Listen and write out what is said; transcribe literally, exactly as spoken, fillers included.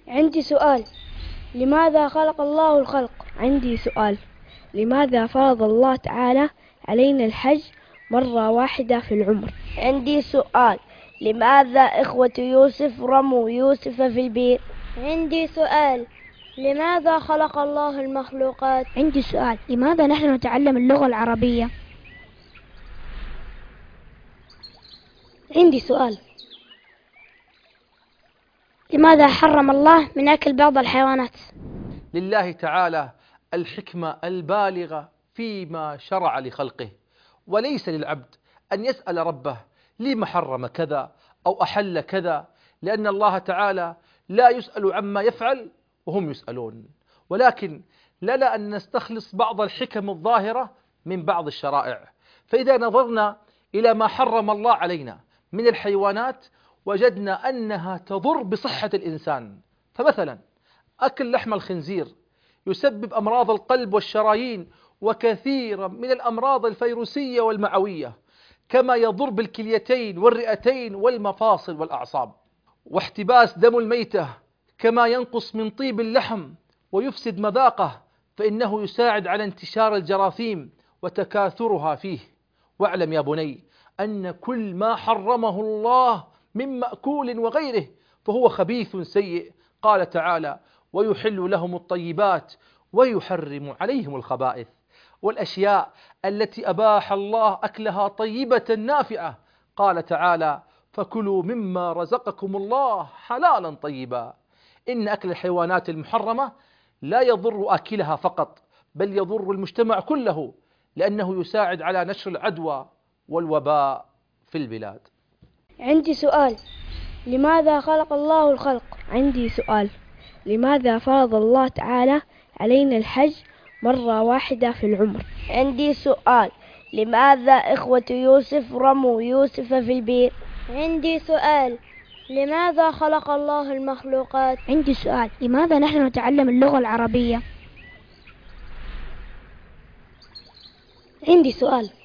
عندي سؤال. لماذا خلق الله الخلق؟ عندي سؤال. لماذا فرض الله تعالى علينا الحج مرة واحدة في العمر؟ عندي سؤال. لماذا إخوة يوسف رموا يوسف في البئر؟ عندي سؤال. لماذا خلق الله المخلوقات؟ عندي سؤال. لماذا نحن نتعلم اللغة العربية؟ عندي سؤال. لماذا حرم الله من أكل بعض الحيوانات؟ لله تعالى الحكمة البالغة فيما شرع لخلقه، وليس للعبد أن يسأل ربه لما حرم كذا أو أحل كذا، لأن الله تعالى لا يسأل عما يفعل وهم يسألون. ولكن لنا أن نستخلص بعض الحكم الظاهرة من بعض الشرائع. فإذا نظرنا إلى ما حرم الله علينا من الحيوانات وجدنا أنها تضر بصحة الإنسان. فمثلا أكل لحم الخنزير يسبب أمراض القلب والشرايين وكثيرا من الأمراض الفيروسية والمعوية، كما يضر بالكليتين والرئتين والمفاصل والأعصاب. واحتباس دم الميتة كما ينقص من طيب اللحم ويفسد مذاقه، فإنه يساعد على انتشار الجراثيم وتكاثرها فيه. واعلم يا بني أن كل ما حرمه الله من مأكول وغيره فهو خبيث سيء. قال تعالى: ويحل لهم الطيبات ويحرم عليهم الخبائث. والأشياء التي أباح الله أكلها طيبة نافعة، قال تعالى: فكلوا مما رزقكم الله حلالا طيبا. إن أكل الحيوانات المحرمة لا يضر آكلها فقط، بل يضر المجتمع كله، لأنه يساعد على نشر العدوى والوباء في البلاد. عندي سؤال. لماذا خلق الله الخلق؟ عندي سؤال. لماذا فرض الله تعالى علينا الحج مرة واحدة في العمر؟ عندي سؤال. لماذا إخوة يوسف رموا يوسف في البئر؟ عندي سؤال. لماذا خلق الله المخلوقات؟ عندي سؤال. لماذا نحن نتعلم اللغة العربية؟ عندي سؤال.